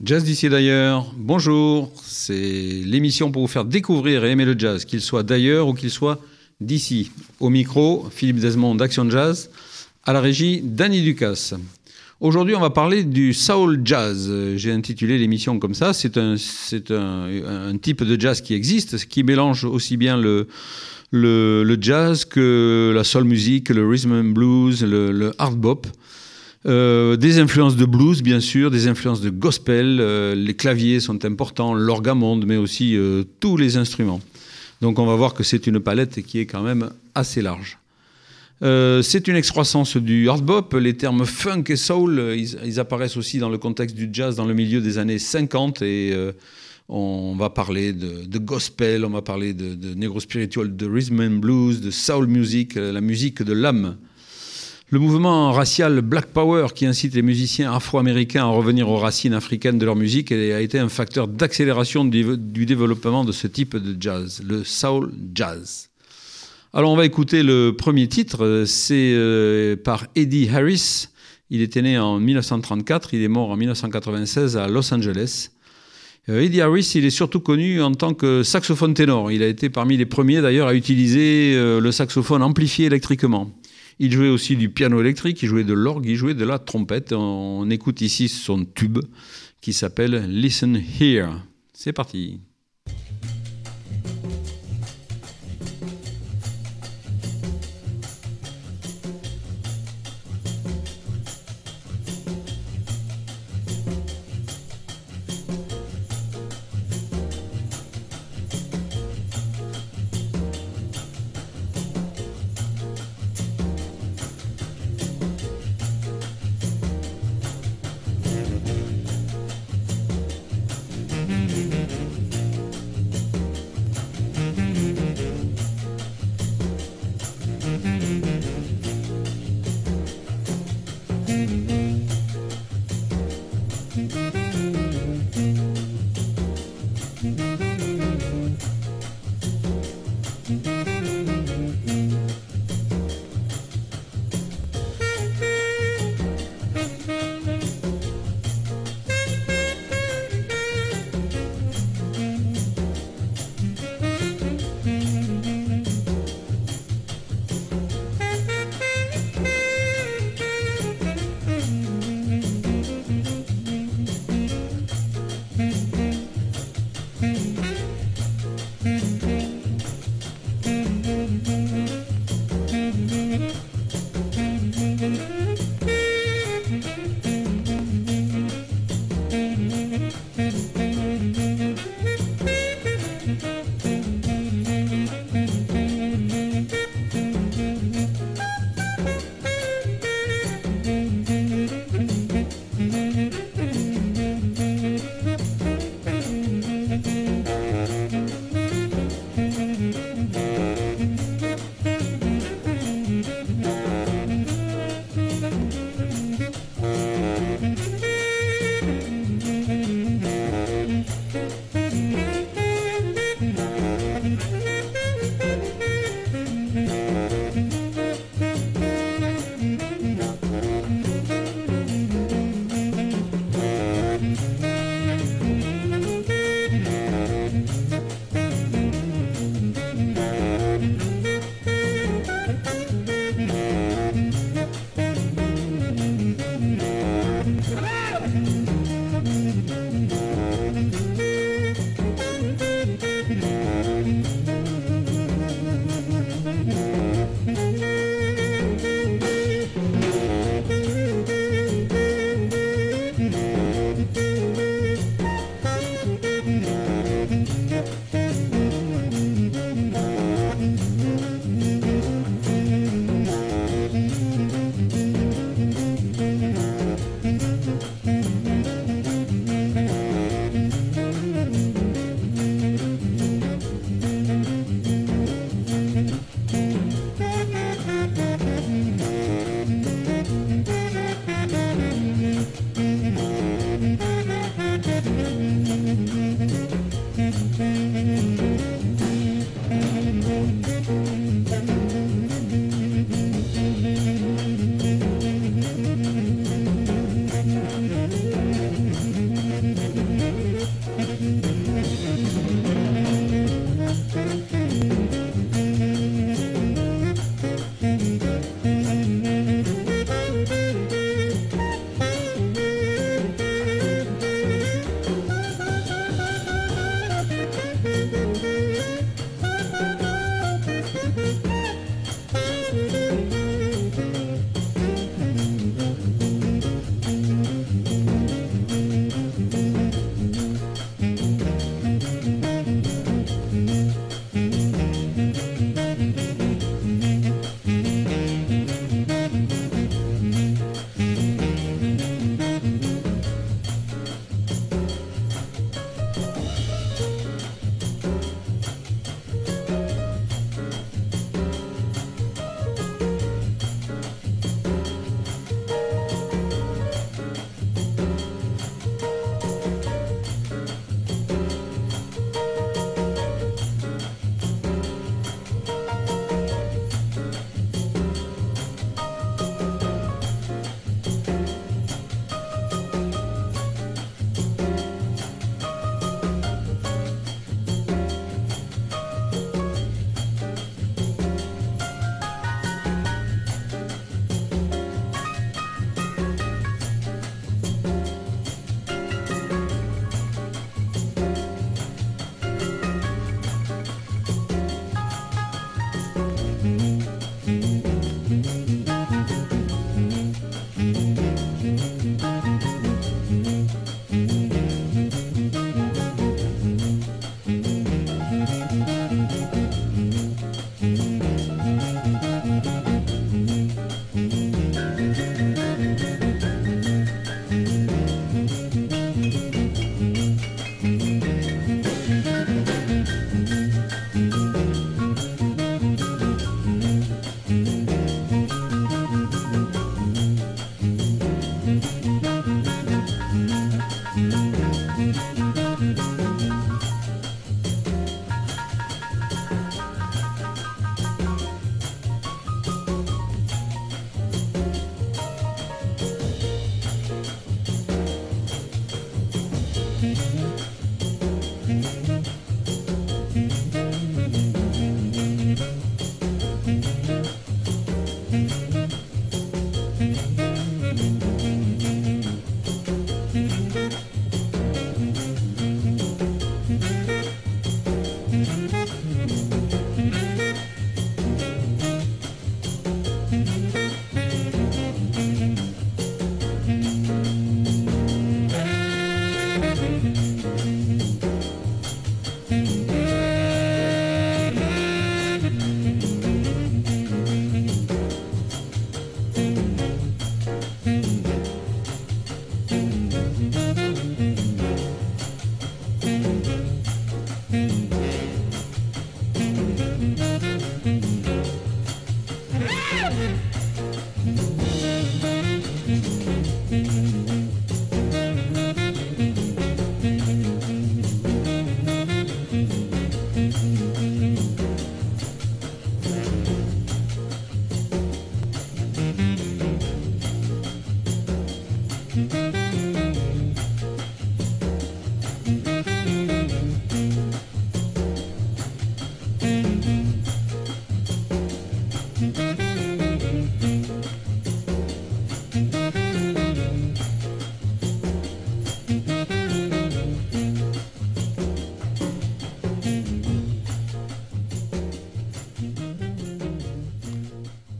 Jazz d'ici et d'ailleurs, bonjour, c'est l'émission pour vous faire découvrir et aimer le jazz, qu'il soit d'ailleurs ou qu'il soit d'ici. Au micro, Philippe Desmond d'Action Jazz, à la régie, Danny Ducasse. Aujourd'hui, on va parler du soul jazz. J'ai intitulé l'émission comme ça. C'est un type de jazz qui existe, qui mélange aussi bien le jazz que la soul music, le rhythm and blues, le hard bop. Des influences de blues, bien sûr, des influences de gospel. Les claviers sont importants, l'orgamonde, mais aussi tous les instruments. Donc on va voir que c'est une palette qui est quand même assez large. C'est une excroissance du hard bop. Les termes funk et soul, ils apparaissent aussi dans le contexte du jazz dans le milieu des années 50 et on va parler de gospel, on va parler de negro spiritual, de rhythm and blues, de soul music, la musique de l'âme. Le mouvement racial Black Power qui incite les musiciens afro-américains à revenir aux racines africaines de leur musique a été un facteur d'accélération du développement de ce type de jazz, le soul jazz. Alors on va écouter le premier titre, c'est par Eddie Harris. Il était né en 1934, il est mort en 1996 à Los Angeles. Eddie Harris, il est surtout connu en tant que saxophone ténor. Il a été parmi les premiers d'ailleurs à utiliser le saxophone amplifié électriquement. Il jouait aussi du piano électrique, il jouait de l'orgue, il jouait de la trompette. On écoute ici son tube qui s'appelle « Listen Here ». C'est parti.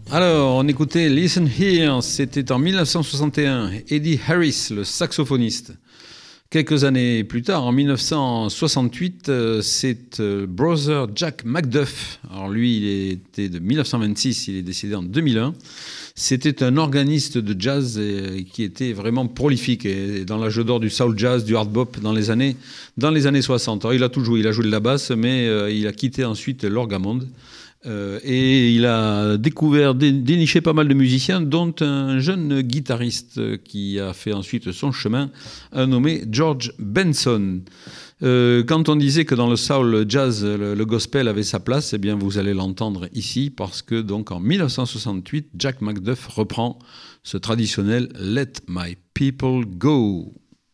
Alors, on écoutait Listen Here, c'était en 1961. Eddie Harris, le saxophoniste. Quelques années plus tard, en 1968, c'est Brother Jack Macduff. Alors lui, il était de 1926, il est décédé en 2001. C'était un organiste de jazz qui était vraiment prolifique et dans l'âge d'or du soul jazz, du hard bop dans les années 60. Alors il a tout joué, il a joué de la basse, mais il a quitté ensuite l'orgamonde. Et il a déniché pas mal de musiciens, dont un jeune guitariste qui a fait ensuite son chemin, un nommé George Benson. Quand on disait que dans le soul jazz, le gospel avait sa place, eh bien vous allez l'entendre ici, parce que donc en 1968, Jack Macduff reprend ce traditionnel Let My People Go.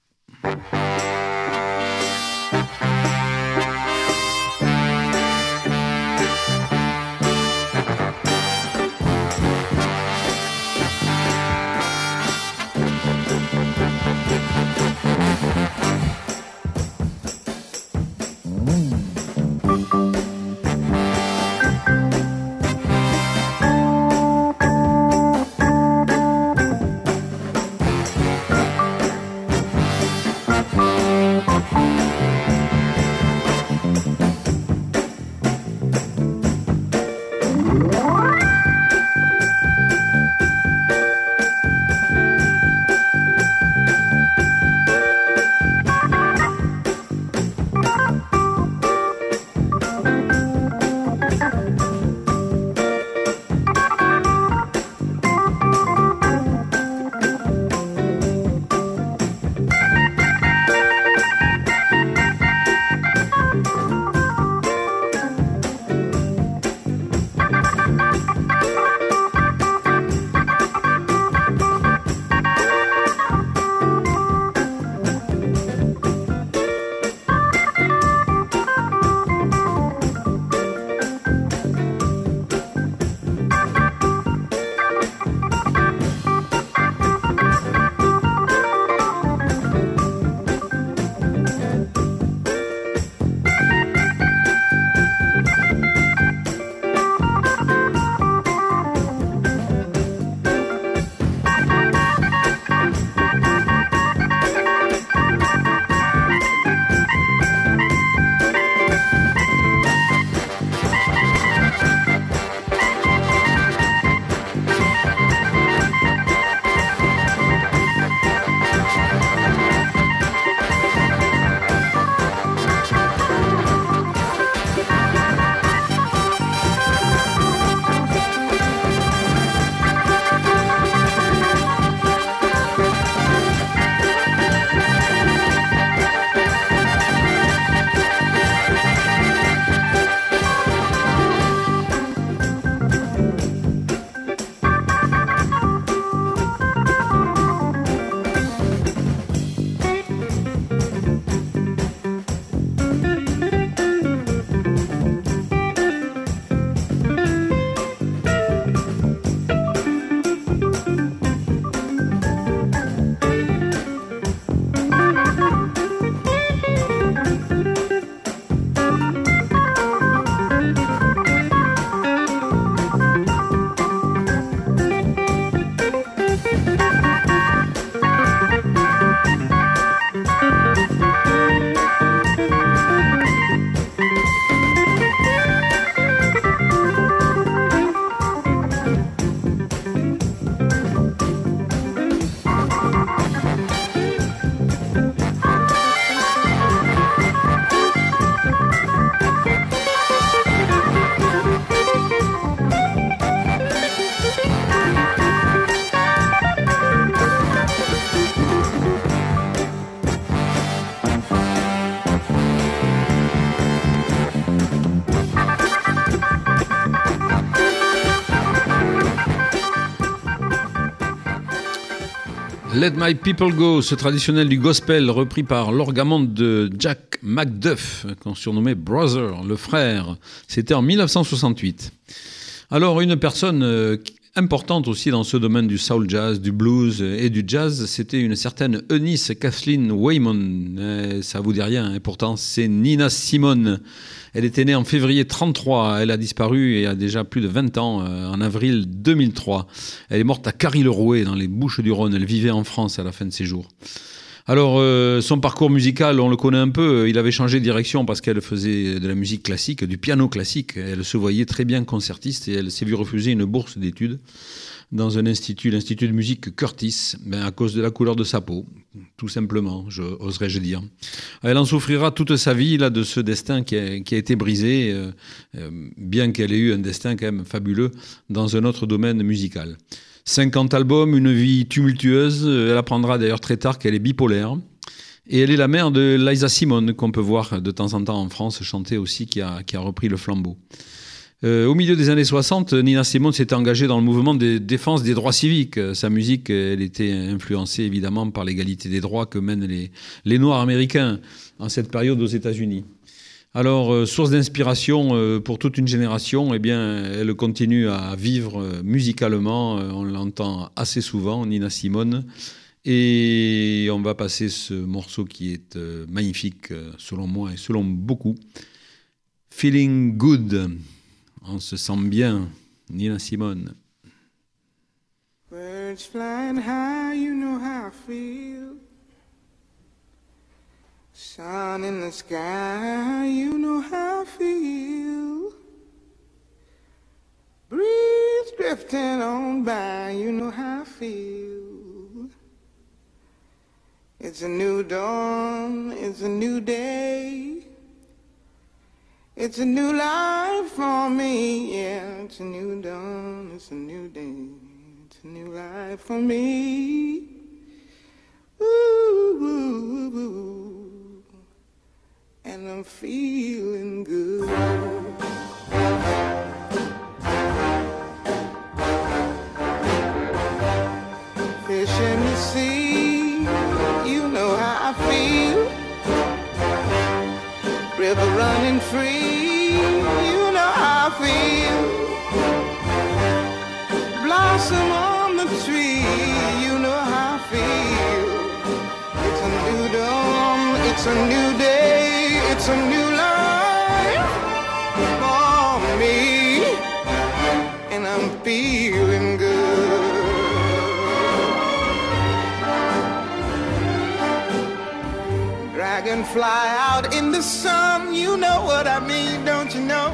Let My People Go, ce traditionnel du gospel repris par l'orgamonde de Jack Macduff, qu'on surnommait Brother, le frère. C'était en 1968. Alors, une personne importante aussi dans ce domaine du soul jazz, du blues et du jazz, c'était une certaine Eunice Kathleen Waymon. Ça vous dit rien, et pourtant c'est Nina Simone. Elle était née en février 1933, elle a disparu il y a déjà plus de 20 ans, en avril 2003. Elle est morte à Carry-le-Rouet, dans les Bouches-du-Rhône. Elle vivait en France à la fin de ses jours. Alors, son parcours musical, on le connaît un peu. Il avait changé de direction parce qu'elle faisait de la musique classique, du piano classique. Elle se voyait très bien concertiste et elle s'est vue refuser une bourse d'études dans un institut, l'Institut de musique Curtis, à cause de la couleur de sa peau, tout simplement, oserais-je dire. Elle en souffrira toute sa vie là, de ce destin qui a été brisé, bien qu'elle ait eu un destin quand même fabuleux dans un autre domaine musical. 50 albums, une vie tumultueuse. Elle apprendra d'ailleurs très tard qu'elle est bipolaire. Et elle est la mère de Liza Simone, qu'on peut voir de temps en temps en France chanter aussi, qui a repris le flambeau. Au milieu des années 60, Nina Simone s'était engagée dans le mouvement de défense des droits civiques. Sa musique, elle était influencée évidemment par l'égalité des droits que mènent les Noirs américains en cette période aux États-Unis. Alors, source d'inspiration pour toute une génération, eh bien, elle continue à vivre musicalement. On l'entend assez souvent, Nina Simone. Et on va passer ce morceau qui est magnifique, selon moi et selon beaucoup. Feeling Good. On se sent bien, Nina Simone. Birds flying high, you know how I feel. Sun in the sky, you know how I feel. Breeze drifting on by, you know how I feel. It's a new dawn, it's a new day. It's a new life for me, yeah. It's a new dawn, it's a new day. It's a new life for me. Ooh, ooh, ooh. And I'm feeling good. Fish in the sea, you know how I feel. River running free, you know how I feel. Blossom on the tree, you know how I feel. It's a new dawn, it's a new day, it's a new life for me, and I'm feeling good. Dragonfly out in the sun, you know what I mean, don't you know?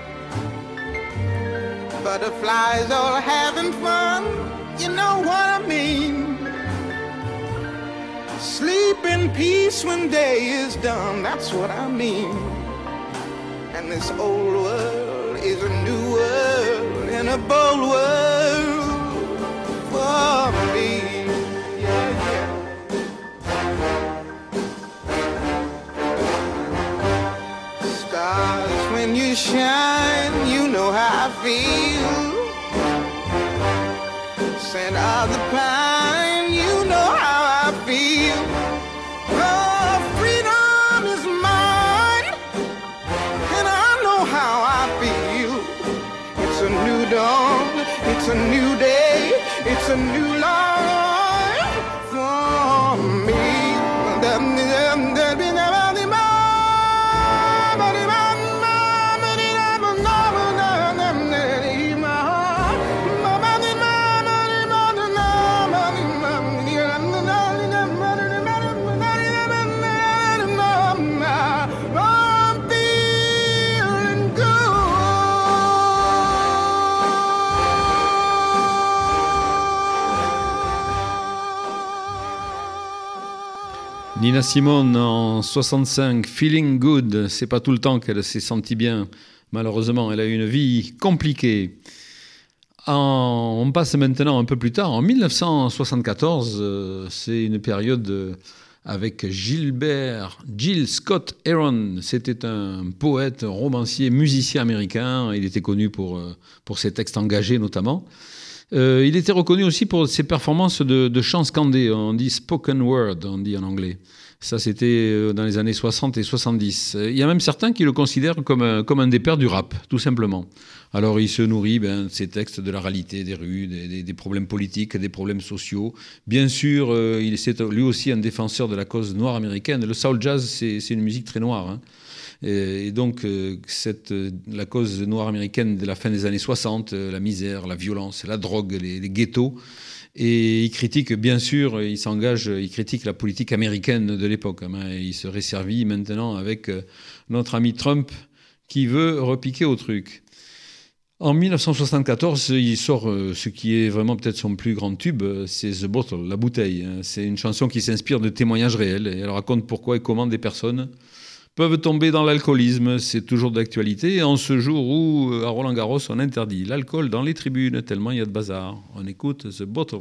Butterflies all having fun, you know what I mean. Sleep in peace when day is done, that's what I mean. And this old world is a new world, and a bold world for me. Yeah, yeah. Stars, when you shine, you know how I feel. Scent of the pine, you know how I feel. Oh, freedom is mine, and I know how I feel. It's a new dawn, it's a new day, it's a new life for me. Nina Simone en 65, Feeling Good. C'est pas tout le temps qu'elle s'est sentie bien. Malheureusement, elle a eu une vie compliquée. On passe maintenant un peu plus tard. En 1974, c'est une période avec Gil Scott Heron. C'était un poète, romancier, musicien américain. Il était connu pour ses textes engagés notamment. Il était reconnu aussi pour ses performances de chant scandé. On dit spoken word, on dit en anglais. Ça, c'était dans les années 60 et 70. Il y a même certains qui le considèrent comme un des pères du rap, tout simplement. Alors, il se nourrit de ces textes de la réalité des rues, des problèmes politiques, des problèmes sociaux. Bien sûr, il est lui aussi un défenseur de la cause noire américaine. Le soul jazz, c'est une musique très noire, hein. Et donc, la cause noire américaine de la fin des années 60, la misère, la violence, la drogue, les ghettos. Et il critique, bien sûr, il critique la politique américaine de l'époque. Il serait servi maintenant avec notre ami Trump qui veut repiquer au truc. En 1974, il sort ce qui est vraiment peut-être son plus grand tube, c'est The Bottle, la bouteille. C'est une chanson qui s'inspire de témoignages réels et elle raconte pourquoi et comment des personnes peuvent tomber dans l'alcoolisme. C'est toujours d'actualité en ce jour où, à Roland-Garros, on interdit l'alcool dans les tribunes, tellement il y a de bazar. On écoute The Bottle.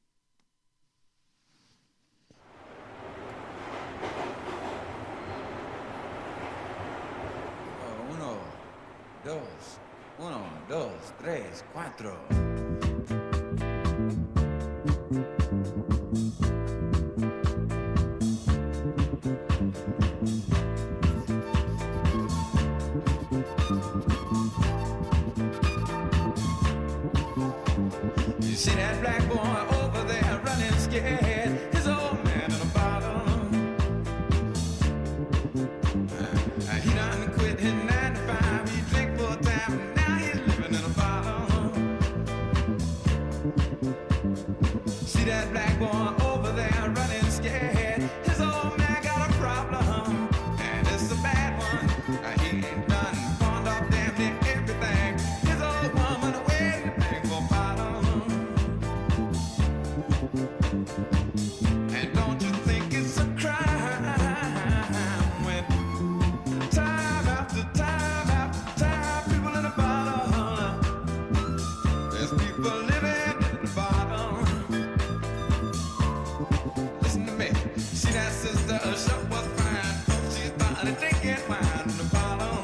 Uno, dos, tres, cuatro. You see that black boy over there running scared? His old man in a bottle. He done quit his 9 to 5. He drink full time and now he's living in a bottle. See that black boy over there running scared? His old man got a problem, and it's a bad one. He ain't done pawned off damn near everything. His old woman waiting for a bottle. And don't you think it's a crime when time after time after time people in a bottle? There's people living in the bottle. Listen to me. See that sister, she was fine. She's buying and drinking wine in the bottle.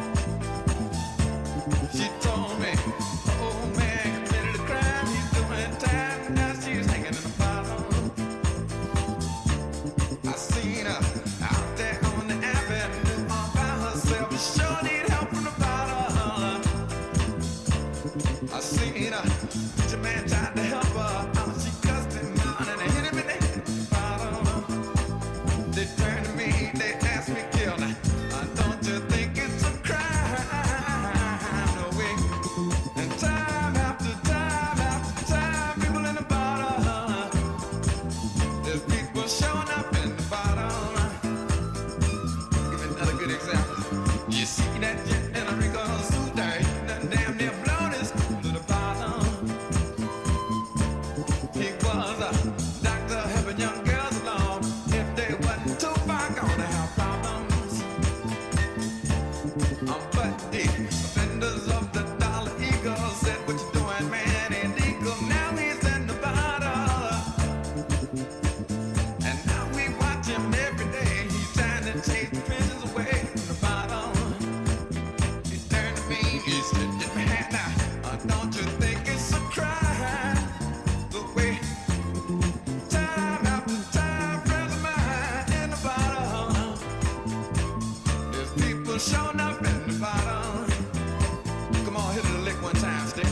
She told me, oh man committed a crime. He's doing time. Now she's hanging in the bottle. I seen her out there on the avenue all by herself. She sure need help from the bottle. I seen her, preacher man tried to help her. She cussed him out and hit him in the bottle. They turned to me, they asked me, kill her. Don't you think it's a crime? No way. And time after time after time, people in the bottle. There's people showing up in the bottle. Give me another good example. You see that jet in a wrinkle suit there, that damn near blown his cool to the bottle. He was a doctor helping young girls along. If they wasn't too far gone to have problems. But the offenders of the Dollar Eagle said, what you doing, man, illegal. Now he's in the bottle. And now we watch him every day. He's trying to chase the prisons away from the bottle. He turned to me, he said, get my hand now. Don't you think it's a crime? The way time after time, friends of mine in the bottle. There's people showing up in the bottle. Come on, hit it a lick one time, stick.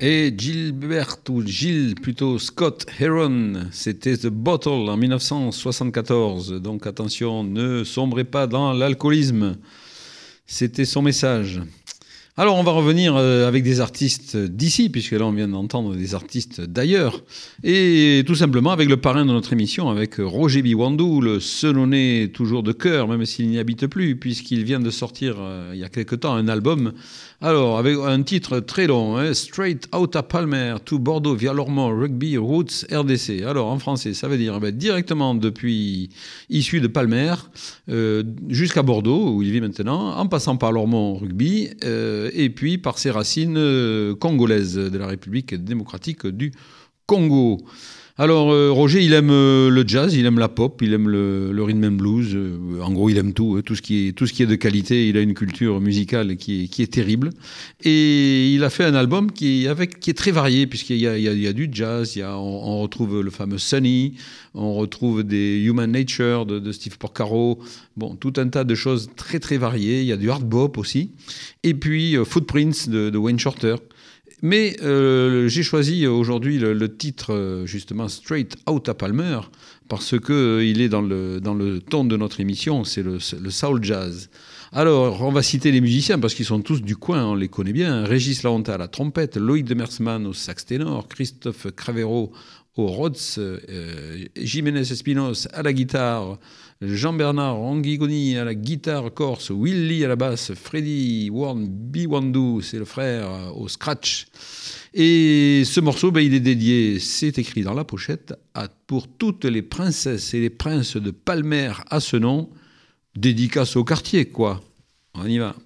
Et Gilbert, ou Gilles plutôt, Scott Heron, c'était The Bottle en 1974. Donc attention, ne sombrez pas dans l'alcoolisme. C'était son message. Alors on va revenir avec des artistes d'ici, puisque là on vient d'entendre des artistes d'ailleurs, et tout simplement avec le parrain de notre émission, avec Roger Biwandou, le Senonais toujours de cœur, même s'il n'y habite plus, puisqu'il vient de sortir il y a quelque temps un album. Alors avec un titre très long, hein, Straight Outta Palmer to Bordeaux via Lormont Rugby Roots RDC. Alors en français ça veut dire directement depuis issu de Palmer jusqu'à Bordeaux où il vit maintenant, en passant par Lormont Rugby et puis par ses racines congolaises de la République démocratique du Congo. Alors Roger, il aime le jazz, il aime la pop, il aime le rhythm and blues. En gros, il aime tout ce qui est de qualité. Il a une culture musicale qui est terrible. Et il a fait un album qui est très varié, puisqu'il y a du jazz, on retrouve le fameux Sunny, on retrouve des Human Nature de Steve Porcaro. Bon, tout un tas de choses très très variées. Il y a du hard bop aussi. Et puis Footprints de Wayne Shorter. Mais j'ai choisi aujourd'hui le titre justement Straight Outta Palmer parce que il est dans le ton de notre émission, c'est le soul jazz. Alors on va citer les musiciens parce qu'ils sont tous du coin, on les connaît bien. Régis Laonta à la trompette, Loïc Demersman au sax ténor, Christophe Cravero au Rhodes, Jiménez Espinos à la guitare, Jean-Bernard Anguigoni à la guitare corse, Willy à la basse, Freddy Warren Biwandou, c'est le frère, au scratch. Et ce morceau, il est dédié, c'est écrit dans la pochette, pour toutes les princesses et les princes de Palmer à ce nom, dédicace au quartier, quoi. On y va.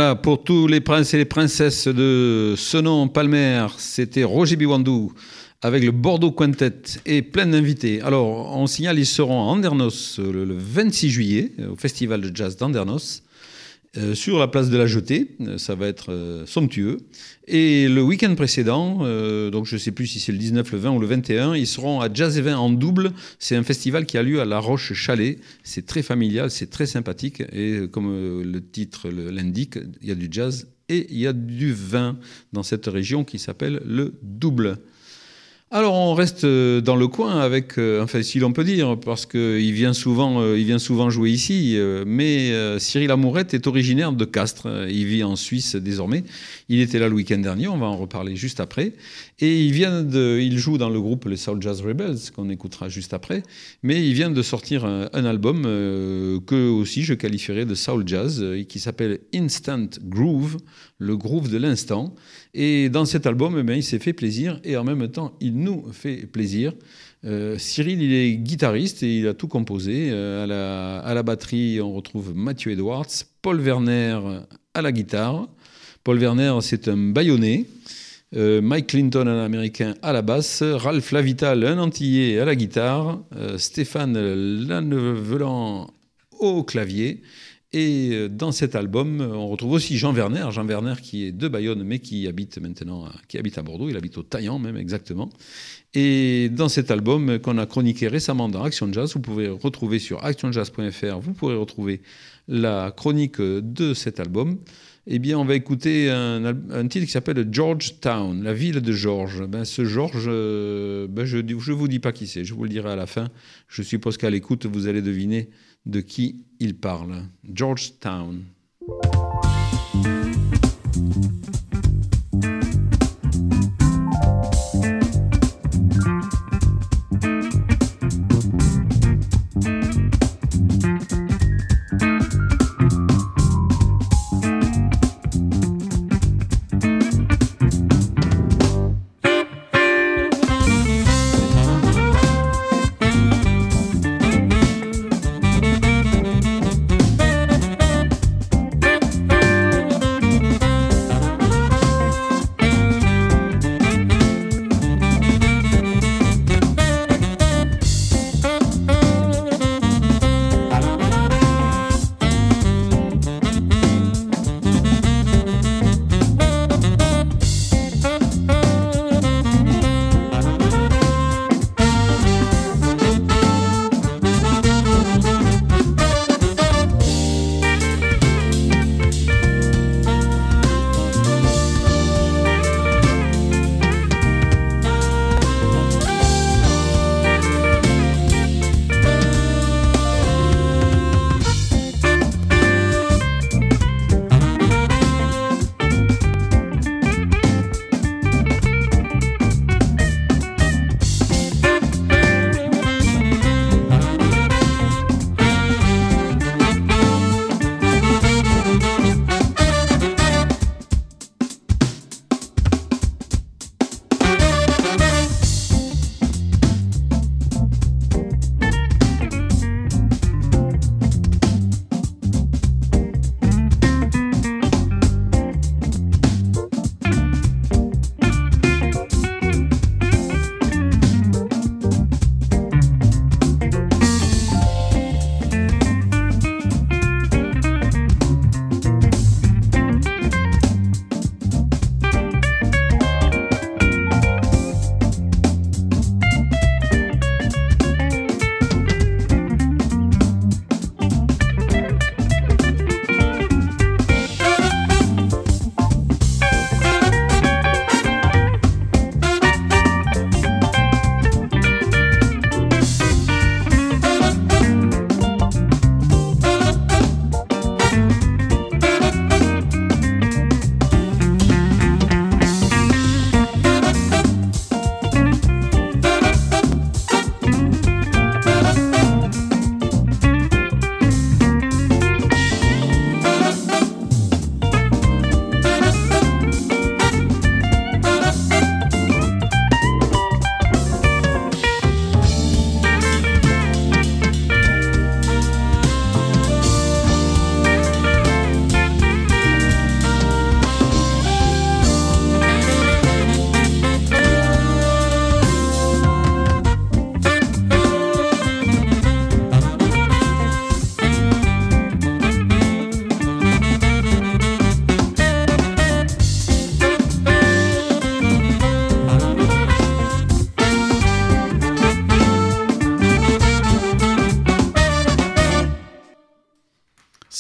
Voilà, pour tous les princes et les princesses de ce nom, Palmer, c'était Roger Biwandou avec le Bordeaux Quintet et plein d'invités. Alors, on signale, ils seront à Andernos le 26 juillet, au Festival de Jazz d'Andernos, sur la place de la Jetée. Ça va être somptueux. Et le week-end précédent, donc je ne sais plus si c'est le 19, le 20 ou le 21, ils seront à Jazz et Vin en double. C'est un festival qui a lieu à La Roche-Chalais. C'est très familial, c'est très sympathique. Et comme le titre l'indique, il y a du jazz et il y a du vin dans cette région qui s'appelle le Double. Alors on reste dans le coin avec, enfin si l'on peut dire, parce qu'il vient souvent jouer ici, mais Cyril Amourette est originaire de Castres, il vit en Suisse désormais, il était là le week-end dernier, on va en reparler juste après, et il joue dans le groupe les Soul Jazz Rebels, qu'on écoutera juste après, mais il vient de sortir un album que aussi je qualifierais de Soul Jazz, qui s'appelle Instant Groove, le groove de l'instant, et dans cet album, il s'est fait plaisir, et en même temps, il nous fait plaisir. Cyril, il est guitariste et il a tout composé. À la batterie, on retrouve Matthew Edwards, Paul Werner à la guitare. Paul Werner, c'est un Bayonnais. Mike Clinton, un Américain, à la basse. Ralph Lavital, un Antillais, à la guitare. Stéphane Lannevelan au clavier. Et dans cet album, on retrouve aussi Jean Werner qui est de Bayonne, mais qui habite maintenant à Bordeaux. Il habite au Taillan même, exactement. Et dans cet album qu'on a chroniqué récemment dans Action Jazz, vous pouvez retrouver sur actionjazz.fr, vous pourrez retrouver la chronique de cet album. Eh bien, on va écouter un titre qui s'appelle Georgetown, la ville de George. Ce George, je vous dis pas qui c'est, je vous le dirai à la fin. Je suppose qu'à l'écoute, vous allez deviner de qui il parle. Georgetown.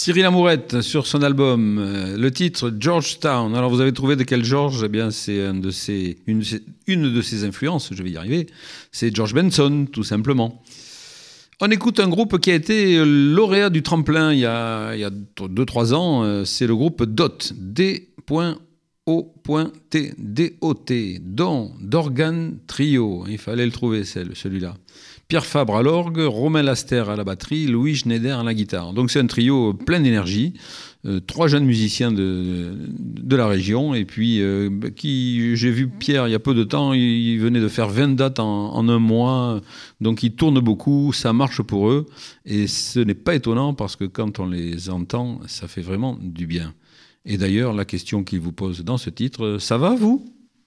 Cyril Amourette sur son album, le titre Georgetown. Alors vous avez trouvé de quel George? Eh bien c'est une de ses influences, je vais y arriver, c'est George Benson tout simplement. On écoute un groupe qui a été lauréat du tremplin il y a 2-3 ans, c'est le groupe DOT, D.O.T, d'Organ Trio, il fallait le trouver celui-là. Pierre Fabre à l'orgue, Romain Laster à la batterie, Louis Schneider à la guitare. Donc c'est un trio plein d'énergie, 3 jeunes musiciens de la région, et puis j'ai vu Pierre il y a peu de temps, il venait de faire 20 dates en un mois, donc ils tournent beaucoup, ça marche pour eux, et ce n'est pas étonnant parce que quand on les entend, ça fait vraiment du bien. Et d'ailleurs, la question qu'ils vous posent dans ce titre, ça va vous ?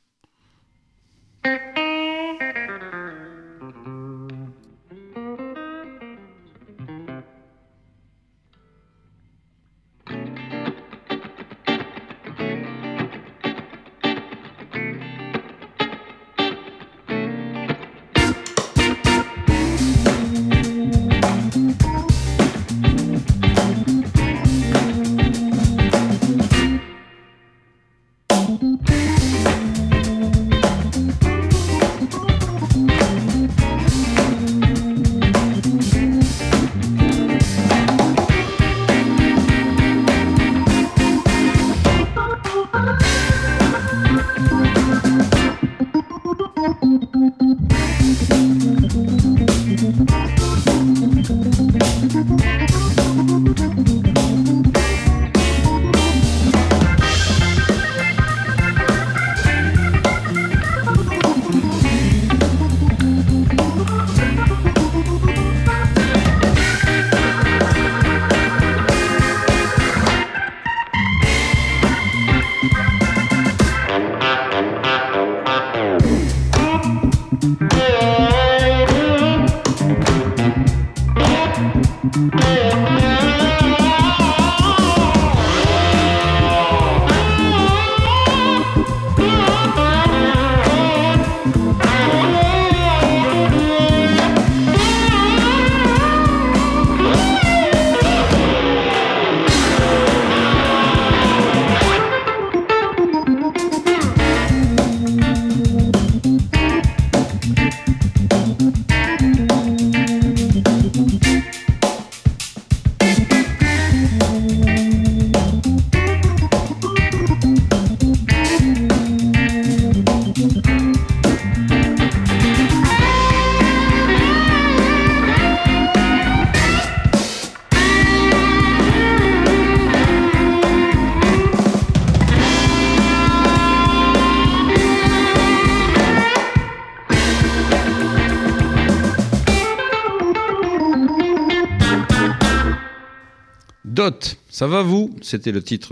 Dot, ça va vous? C'était le titre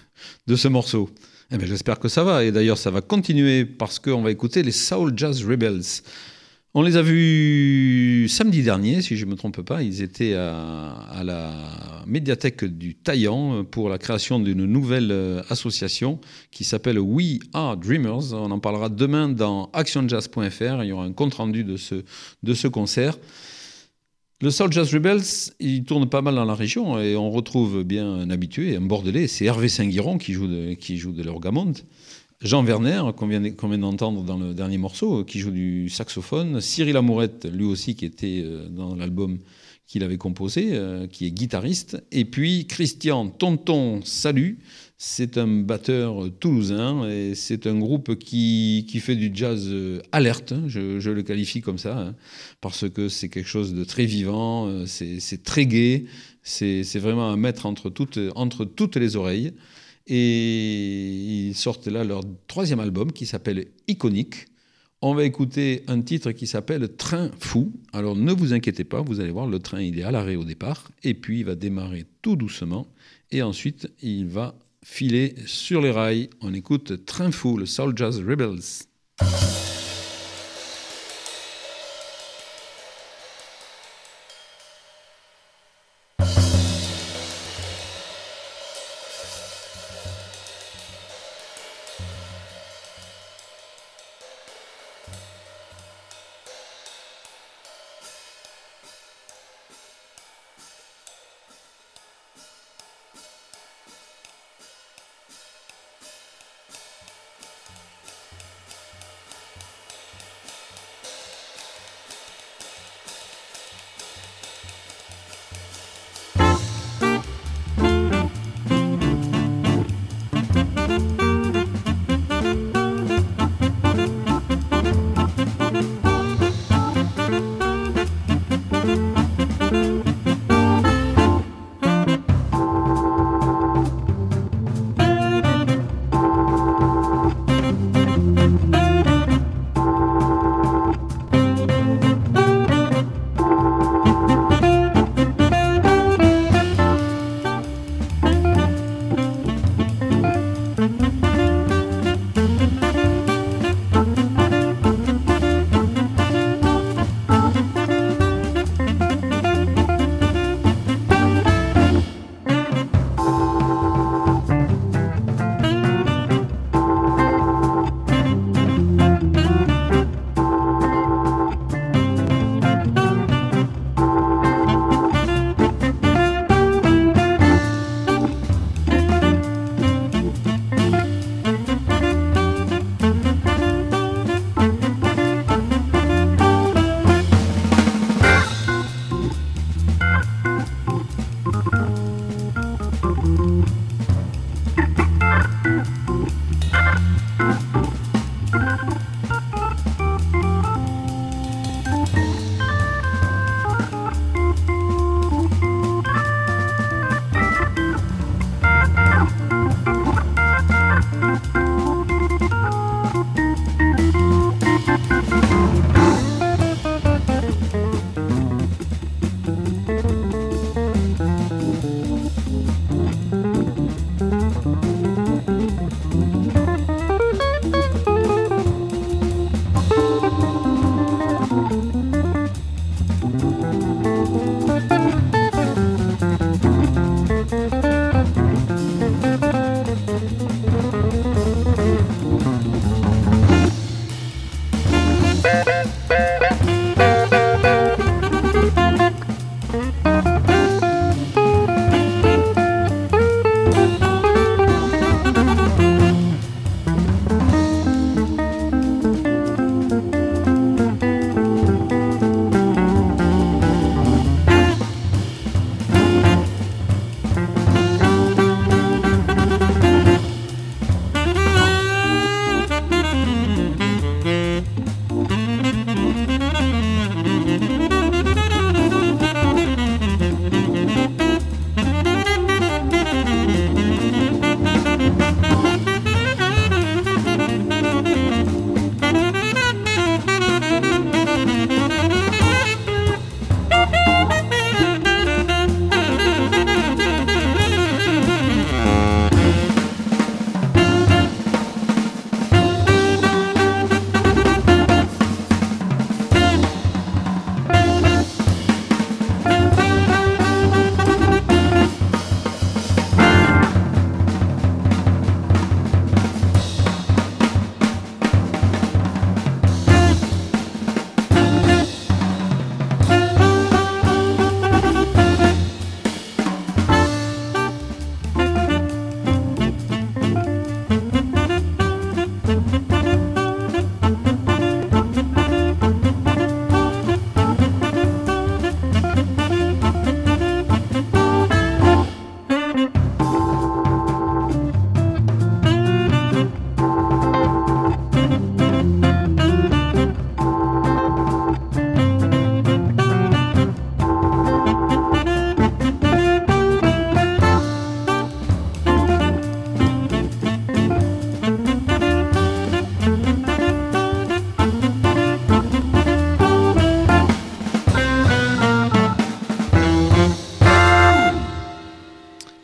de ce morceau. Eh bien, j'espère que ça va. Et d'ailleurs, ça va continuer parce qu'on va écouter les Soul Jazz Rebels. On les a vus samedi dernier, si je ne me trompe pas. Ils étaient à la médiathèque du Taillan pour la création d'une nouvelle association qui s'appelle We Are Dreamers. On en parlera demain dans actionjazz.fr. Il y aura un compte-rendu de ce concert. Le Soul Jazz Rebels, il tourne pas mal dans la région et on retrouve bien un habitué, un Bordelais, c'est Hervé Saint-Guiron qui joue de l'orgamonde. Jean Werner, qu'on vient d'entendre dans le dernier morceau, qui joue du saxophone. Cyril Amourette, lui aussi, qui était dans l'album qu'il avait composé, qui est guitariste. Et puis Christian Tonton Salut, c'est un batteur toulousain et c'est un groupe qui fait du jazz alerte, je le qualifie comme ça, parce que c'est quelque chose de très vivant, c'est très gai, c'est vraiment à mettre entre toutes les oreilles. Et ils sortent là leur 3e album qui s'appelle Iconique. On va écouter un titre qui s'appelle Train fou. Alors ne vous inquiétez pas, vous allez voir, le train il est à l'arrêt au départ, et puis il va démarrer tout doucement, et ensuite il va filer sur les rails. On écoute Train fou, le Soul Jazz Rebels.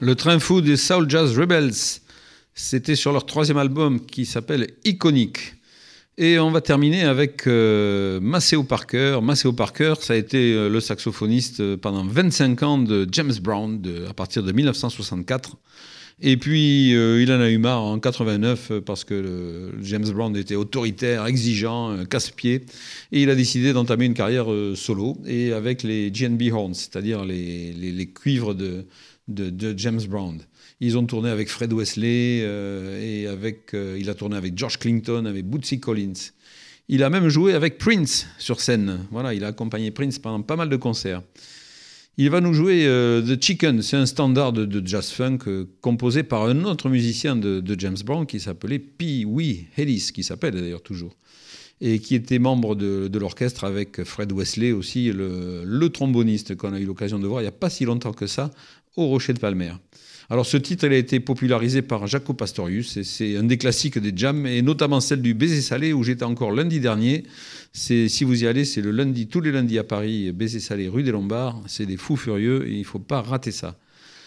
Le Train Fou des Soul Jazz Rebels. C'était sur leur 3e album qui s'appelle Iconic. Et on va terminer avec Maceo Parker. Maceo Parker, ça a été le saxophoniste pendant 25 ans de James Brown, à partir de 1964. Et puis, il en a eu marre en 89 parce que James Brown était autoritaire, exigeant, casse-pied. Et il a décidé d'entamer une carrière solo et avec les G&B Horns, c'est-à-dire les cuivres de James Brown. Ils ont tourné avec Fred Wesley et il a tourné avec George Clinton, avec Bootsy Collins. Il a même joué avec Prince sur scène. Voilà, il a accompagné Prince pendant pas mal de concerts. Il va nous jouer The Chicken, c'est un standard de jazz funk composé par un autre musicien de James Brown qui s'appelait Pee Wee Ellis, qui s'appelle d'ailleurs toujours, et qui était membre de l'orchestre avec Fred Wesley aussi, le tromboniste qu'on a eu l'occasion de voir il n'y a pas si longtemps que ça au Rocher de Palmer. Alors ce titre il a été popularisé par Jaco Pastorius et c'est un des classiques des jams et notamment celle du Baiser Salé où j'étais encore lundi dernier. Si vous y allez, c'est le lundi, tous les lundis à Paris, Baiser Salé rue des Lombards. C'est des fous furieux et il ne faut pas rater ça.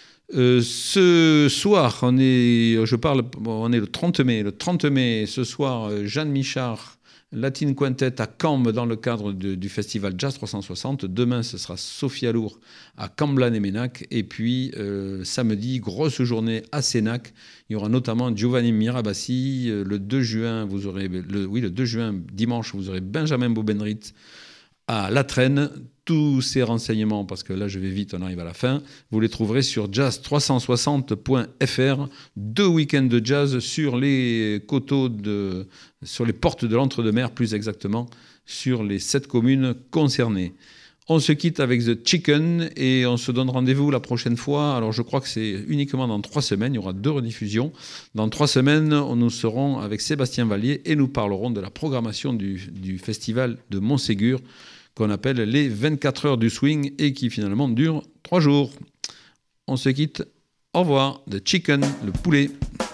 Ce soir, on est le 30 mai. Le 30 mai, ce soir, Jeanne Michard, Latin Quintet à Cambre dans le cadre du festival Jazz 360. Demain, ce sera Sophie Alour à Camblan et Ménac. Et puis, samedi, grosse journée à Sénac. Il y aura notamment Giovanni Mirabassi. Le 2 juin, le 2 juin, dimanche, vous aurez Benjamin Bobenrit à La Traîne. Tous ces renseignements, parce que là je vais vite, on arrive à la fin, vous les trouverez sur jazz360.fr. 2 week-ends de jazz sur les coteaux, sur les portes de l'Entre-deux-Mers, plus exactement, sur les 7 communes concernées. On se quitte avec The Chicken et on se donne rendez-vous la prochaine fois. Alors je crois que c'est uniquement dans 3 semaines, il y aura 2 rediffusions. Dans 3 semaines, nous serons avec Sébastien Vallier et nous parlerons de la programmation du festival de Montségur, qu'on appelle les 24 heures du swing et qui finalement dure 3 jours. On se quitte. Au revoir. The Chicken, le poulet.